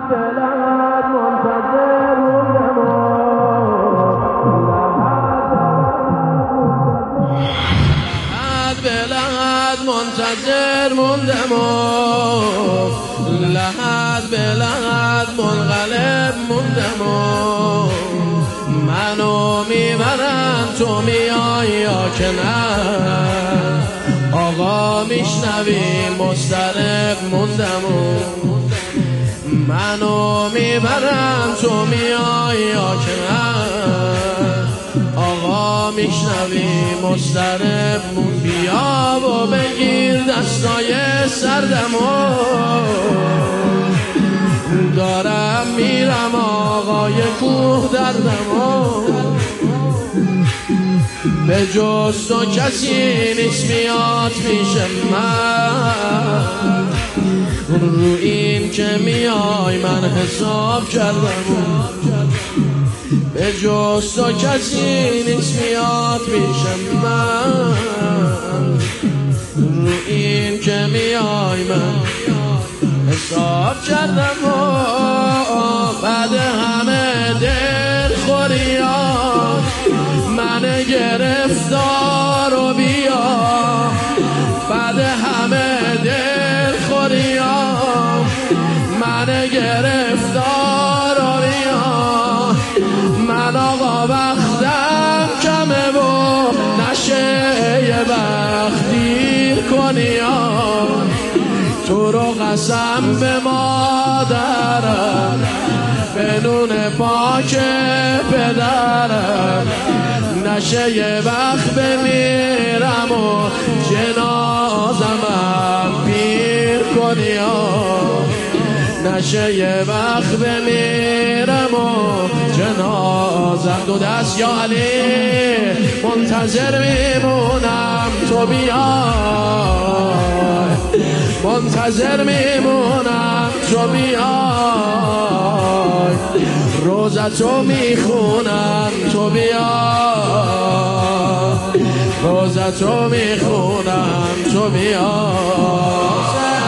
بلد منتظر موندم بلد منتظر موندم لحد بلد منقلب موندم منو میبرن تو میای یا که نه آقا میشنوی مضطرب موندم منو میبرن تو میای یا که نه آقا میشنوی مضطرب بیا و بگیر دستای سردمو دارم میرم آقای کوه دردمو به جز تو کسی نیست میاد پیش من رو این که میای من حساب کردم به جز تو کسی نیست میاد پیش من رو این که میای من حساب کردم بعد همه دلخوریات من گرفتار و بیا بعد همه دلخوریات من گرفتار و بیا من آقا وقتم کمه و نشه یه وقت دیر کنی تو رو قسم به مادرم به نون پاک پدرم نشه یه وقت بمیرم و جنازمم پیر کنی نشه یه وقت بمیرم و جنازم دو دست یا علی منتظر میمونم تو بیای منتظر میمونم تو بیای روزتو میخونم تو بیای روزتو میخونم تو بیای